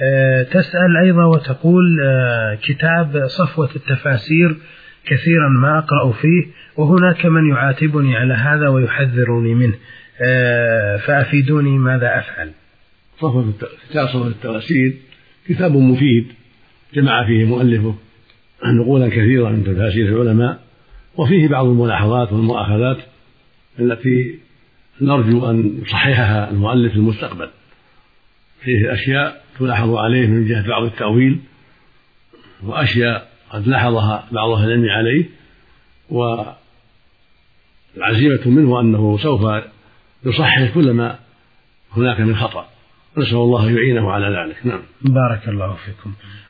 تسأل أيضا وتقول كتاب صفوة التفاسير كثيرا ما أقرأ فيه، وهناك من يعاتبني على هذا ويحذرني منه، فأفيدوني ماذا أفعل؟ صفوة التفاسير كتاب مفيد جمع فيه مؤلفه نقولا كثيرة من تفاسير العلماء، وفيه بعض الملاحظات والمؤاخذات التي نرجو أن يصححها المؤلف في المستقبل. فيه أشياء تلاحظ عليه من جهة بعض التأويل، وأشياء قد لاحظها بعض أهل العلم عليه، والعزيمة منه أنه سوف يصحح كل ما هناك من خطأ، نسأل الله يعينه على ذلك. نعم. بارك الله فيكم.